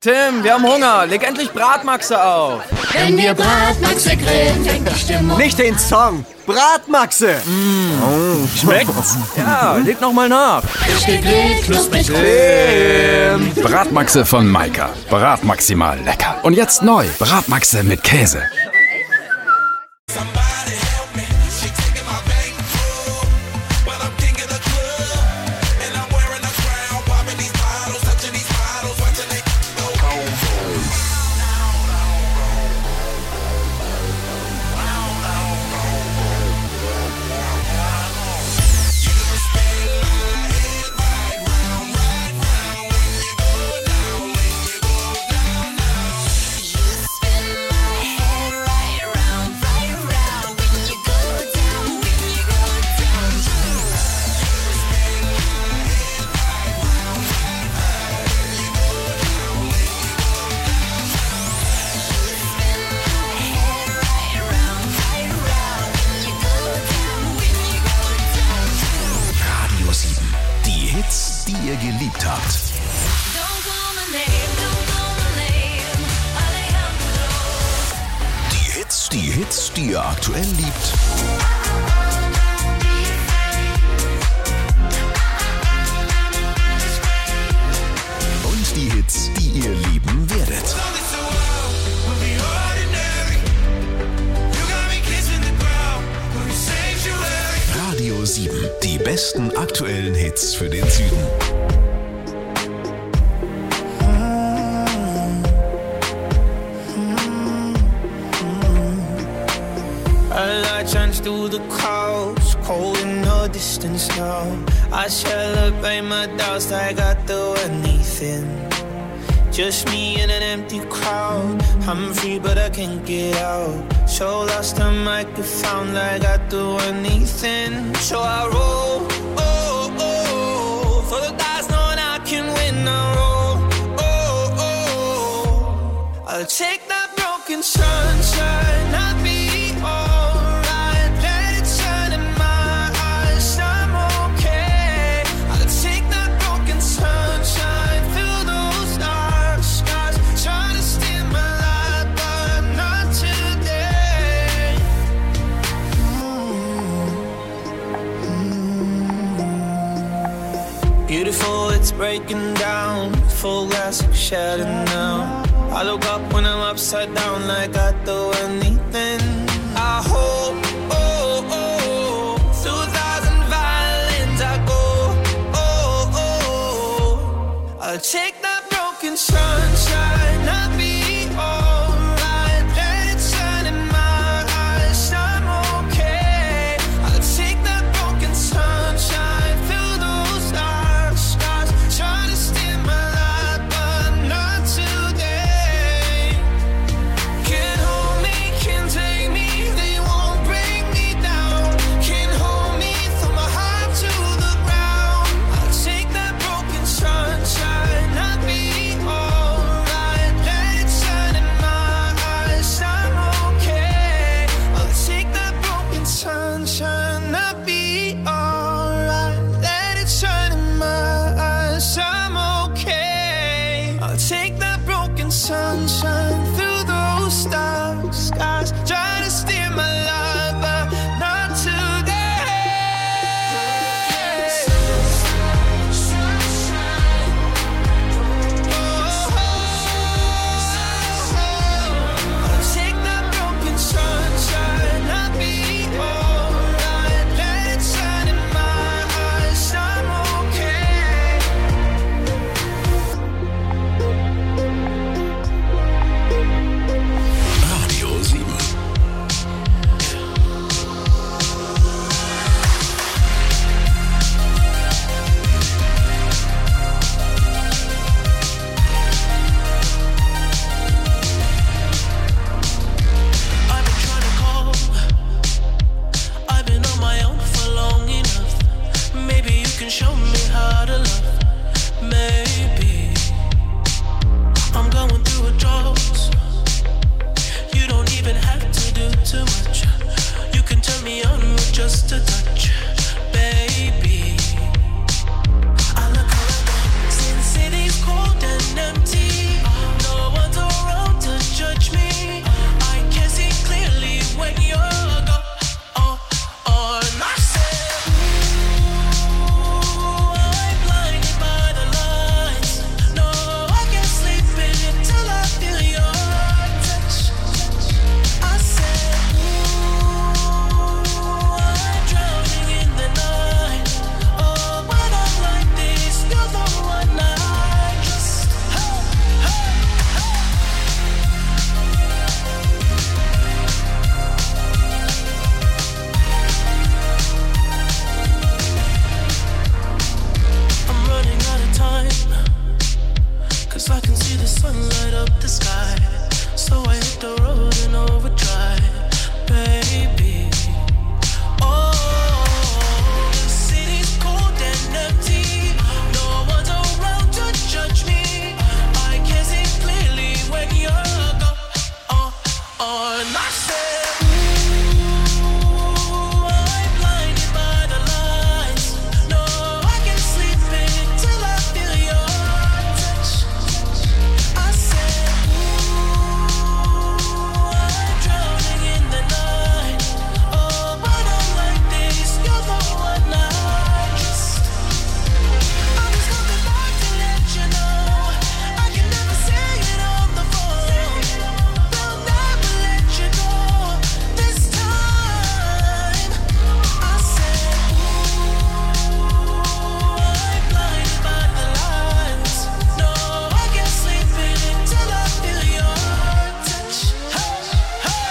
Tim, wir haben Hunger. Leg endlich Bratmaxe auf. Wenn wir Bratmaxe grillen, fängt die Stimmung. Nicht den Song, Bratmaxe. Schmeckt's? Ja, leg noch mal nach. Frisch gegrillt, knusprig Bratmaxe von Maika. Bratmaximal lecker. Und jetzt neu. Bratmaxe mit Käse. Die ihr geliebt habt. Die Hits, die ihr aktuell liebt. Und die Hits, die ihr lieben werdet. Radio 7. Die besten aktuellen Hits für den Süden. A light shines through the clouds, cold in the distance now. I celebrate my doubts like I do anything. Just me in an empty crowd. I'm free but I can't get out. So lost I might get found like I do anything. So I roll, oh, oh, for the dice knowing I can win. I roll, oh, oh, I'll take that broken sunshine. I'll be alright. Let it shine in my eyes. I'm okay. I'll take that broken sunshine. Fill those dark skies. Try to steal my light, but not today. Beautiful, it's breaking down. Full glass of shadow now. I look up when I'm upside down like I do anything. I hope, oh, oh, through 1,000 violins I go, oh, oh, I'll take that broken sunshine. I'll be alright. Let it shine in my eyes. I'm okay. I'll take that broken sunshine. Fill those dark skies. Try to steal my light, but not today. Can't hold me, can't take me. They won't bring me down. Can't hold me, throw my heart to the ground. I'll take that broken sunshine. I'll be alright. Let it shine in my eyes. I'm okay. I'll take that broken sunshine. I'll be alright. Let it shine in my eyes. I'm okay. I'll take that broken sunshine through those dark skies. Try to steer my life, but not today. I'll take that broken sunshine. I'll be alright. Let it shine in my eyes. I'm okay. sun light up the sky. So I hit the road in overdrive, baby. Oh, the city's cold and empty. No one's around to judge me. I can see clearly when you're gone. I said, ooh, I'm blinded by the lights. No, I can't sleep until I feel your touch. I said, ooh, I'm drowning in the night. Oh, but I'm like this, you're the one I trust. I'm just coming back to let you know I can never say it on the phone. They'll never let you go this time. I said, ooh, I'm blinded by the lights. No, I can't sleep until I feel your touch. Hey, hey,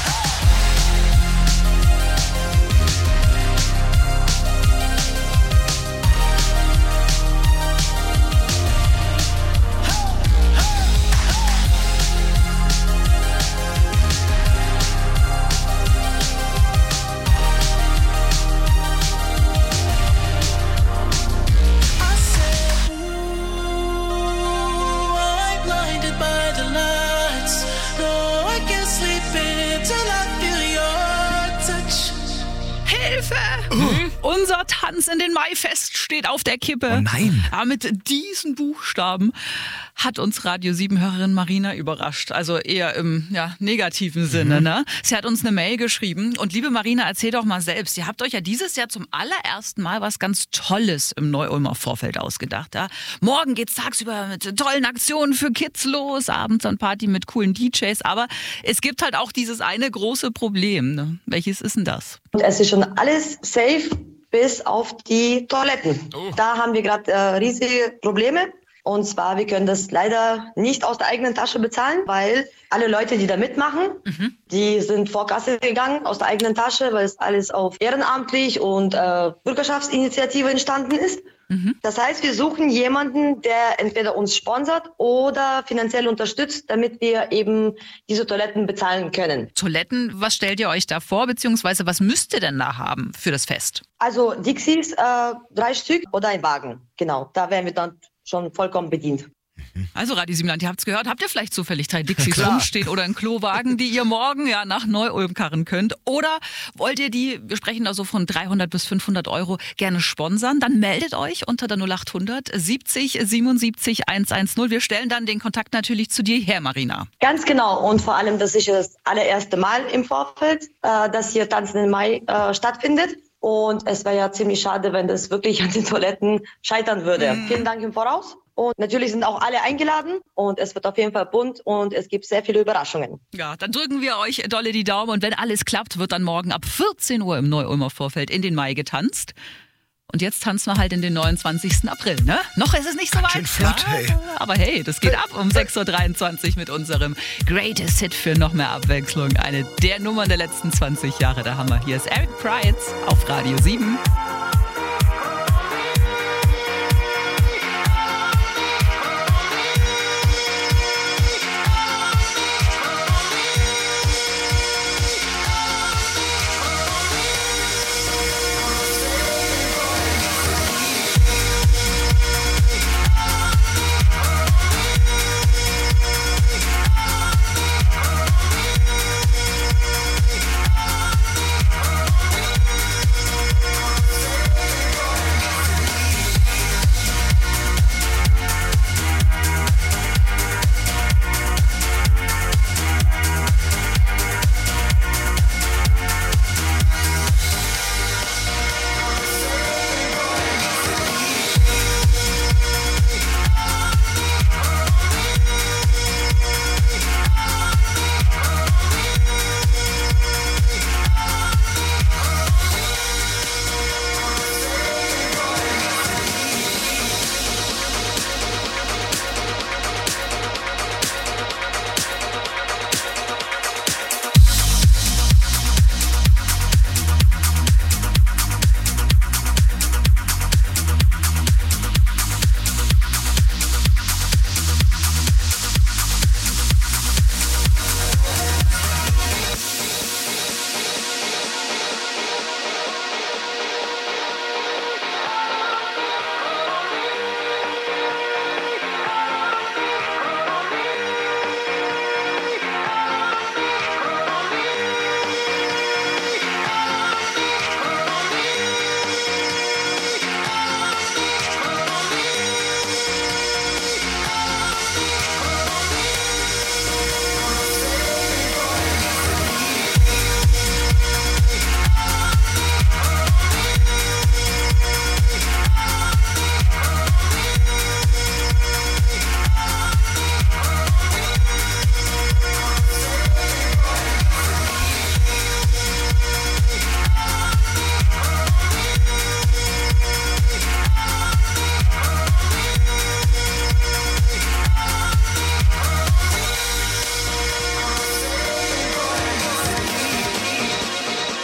I said, ooh, I'm blinded by the lights. No, I can't sleep until I feel your touch. Hilfe! Unser Tanz in den Maifest steht auf der Kippe. Oh nein. Aber mit diesen Buchstaben hat uns Radio 7-Hörerin Marina überrascht. Also eher im negativen Sinne. Ne? Sie hat uns eine Mail geschrieben. Und liebe Marina, erzähl doch mal selbst. Ihr habt euch ja dieses Jahr zum allerersten Mal was ganz Tolles im Neu-Ulmer Vorfeld ausgedacht. Ja? Morgen geht's tagsüber mit tollen Aktionen für Kids los, abends dann Party mit coolen DJs. Aber es gibt halt auch dieses eine große Problem. Ne? Welches ist denn das? Und es ist schon alles safe, bis auf die Toiletten. Da haben wir gerade riesige Probleme. Und zwar, wir können das leider nicht aus der eigenen Tasche bezahlen, weil alle Leute, die da mitmachen, die sind vor Kasse gegangen aus der eigenen Tasche, weil es alles auf ehrenamtlich und Bürgerschaftsinitiative entstanden ist. Das heißt, wir suchen jemanden, der entweder uns sponsert oder finanziell unterstützt, damit wir eben diese Toiletten bezahlen können. Toiletten, was stellt ihr euch da vor, beziehungsweise was müsst ihr denn da haben für das Fest? Also Dixies, 3 Stück oder ein Wagen. Genau, da wären wir dann schon vollkommen bedient. Also Radio Siebenland, ihr habt's gehört, habt ihr vielleicht zufällig 3 Dixies rumstehen oder einen Klowagen, die ihr morgen nach Neu-Ulm karren könnt? Oder wollt ihr die, wir sprechen da so von 300 bis 500 Euro, gerne sponsern? Dann meldet euch unter der 0800 70 77 110. Wir stellen dann den Kontakt natürlich zu dir her, Marina. Ganz genau, und vor allem, das ist das allererste Mal im Vorfeld, dass hier Tanzen im Mai stattfindet. Und es wäre ja ziemlich schade, wenn das wirklich an den Toiletten scheitern würde. Vielen Dank im Voraus. Und natürlich sind auch alle eingeladen und es wird auf jeden Fall bunt und es gibt sehr viele Überraschungen. Ja, dann drücken wir euch dolle die Daumen und wenn alles klappt, wird dann morgen ab 14 Uhr im Neu-Ulmer Vorfeld in den Mai getanzt. Und jetzt tanzen wir halt in den 29. April, ne? Noch ist es nicht so weit. Schön flott, hey. Aber hey, das geht ab um 6.23 Uhr mit unserem Greatest Hit für noch mehr Abwechslung. Eine der Nummern der letzten 20 Jahre, der Hammer. Hier ist Eric Prydz auf Radio 7.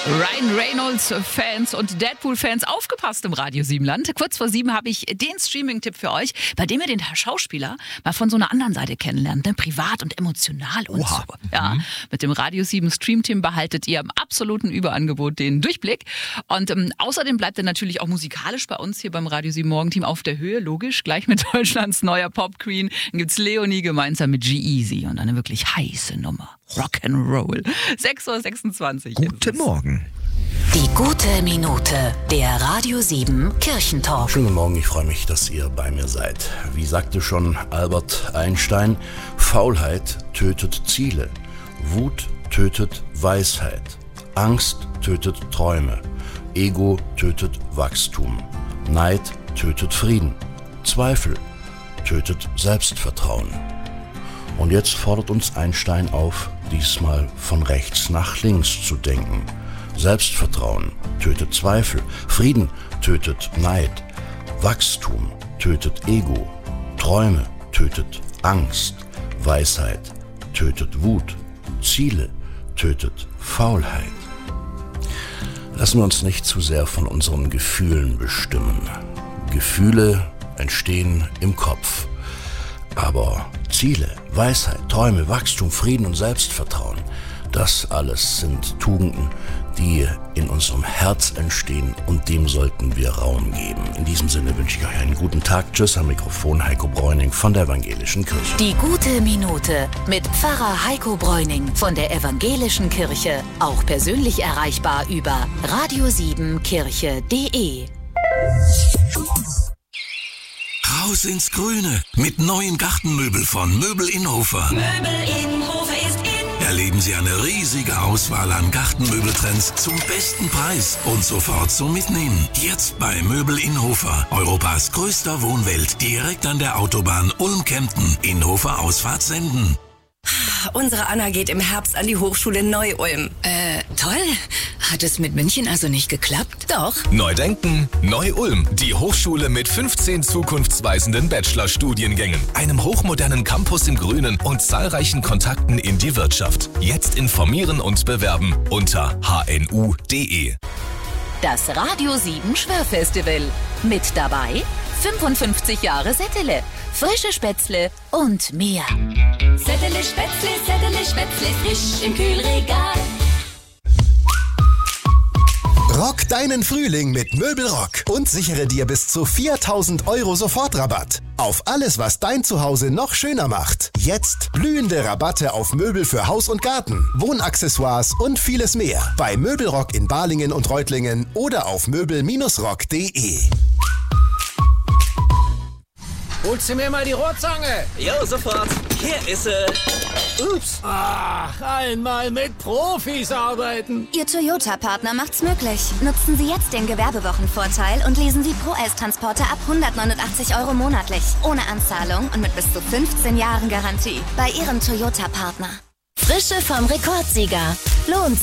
Ryan Reynolds-Fans und Deadpool-Fans, aufgepasst im Radio 7-Land. Kurz vor 7 habe ich den Streaming-Tipp für euch, bei dem ihr den Schauspieler mal von so einer anderen Seite kennenlernt, ne? Privat und emotional und so. Ja, mit dem Radio 7 Stream-Team behaltet ihr im absoluten Überangebot den Durchblick. Und außerdem bleibt er natürlich auch musikalisch bei uns hier beim Radio 7 Morgenteam auf der Höhe, logisch, gleich mit Deutschlands neuer Pop-Queen. Dann gibt's Leonie gemeinsam mit G-Eazy und eine wirklich heiße Nummer. Rock'n'Roll. 6.26 Uhr. Guten Morgen. Die gute Minute, der Radio 7 Kirchentalk. Schönen Morgen, ich freue mich, dass ihr bei mir seid. Wie sagte schon Albert Einstein, Faulheit tötet Ziele, Wut tötet Weisheit, Angst tötet Träume, Ego tötet Wachstum, Neid tötet Frieden, Zweifel tötet Selbstvertrauen. Und jetzt fordert uns Einstein auf, diesmal von rechts nach links zu denken. Selbstvertrauen tötet Zweifel, Frieden tötet Neid, Wachstum tötet Ego, Träume tötet Angst, Weisheit tötet Wut, Ziele tötet Faulheit. Lassen wir uns nicht zu sehr von unseren Gefühlen bestimmen. Gefühle entstehen im Kopf. Aber Ziele, Weisheit, Träume, Wachstum, Frieden und Selbstvertrauen, das alles sind Tugenden, die in unserem Herz entstehen und dem sollten wir Raum geben. In diesem Sinne wünsche ich euch einen guten Tag. Tschüss, am Mikrofon Heiko Bräuning von der Evangelischen Kirche. Die gute Minute mit Pfarrer Heiko Bräuning von der Evangelischen Kirche. Auch persönlich erreichbar über radio7kirche.de. Raus ins Grüne mit neuen Gartenmöbel von Möbel Innhofer. Möbel Innhofer ist in. Erleben Sie eine riesige Auswahl an Gartenmöbeltrends zum besten Preis und sofort zum Mitnehmen. Jetzt bei Möbel Innhofer, Europas größter Wohnwelt, direkt an der Autobahn Ulm-Kempten, Innhofer Ausfahrt Senden. Unsere Anna geht im Herbst an die Hochschule Neu-Ulm. Toll. Hat es mit München also nicht geklappt? Doch. Neu denken, Neu-Ulm. Die Hochschule mit 15 zukunftsweisenden Bachelorstudiengängen, einem hochmodernen Campus im Grünen und zahlreichen Kontakten in die Wirtschaft. Jetzt informieren und bewerben unter hnu.de. Das Radio 7 Schwörfestival. Mit dabei 55 Jahre Settele, frische Spätzle und mehr. Settele, Spätzle, frisch im Kühlregal. Rock deinen Frühling mit Möbelrock und sichere dir bis zu 4.000 € Sofortrabatt. Auf alles, was dein Zuhause noch schöner macht. Jetzt blühende Rabatte auf Möbel für Haus und Garten, Wohnaccessoires und vieles mehr. Bei Möbelrock in Balingen und Reutlingen oder auf möbel-rock.de. Holst du mir mal die Rohrzange? Jo, sofort. Hier ist sie. Ups. Ach, einmal mit Profis arbeiten. Ihr Toyota-Partner macht's möglich. Nutzen Sie jetzt den Gewerbewochenvorteil und lesen Sie ProS-Transporte ab 189 € monatlich. Ohne Anzahlung und mit bis zu 15 Jahren Garantie. Bei Ihrem Toyota-Partner. Frische vom Rekordsieger. Lohnt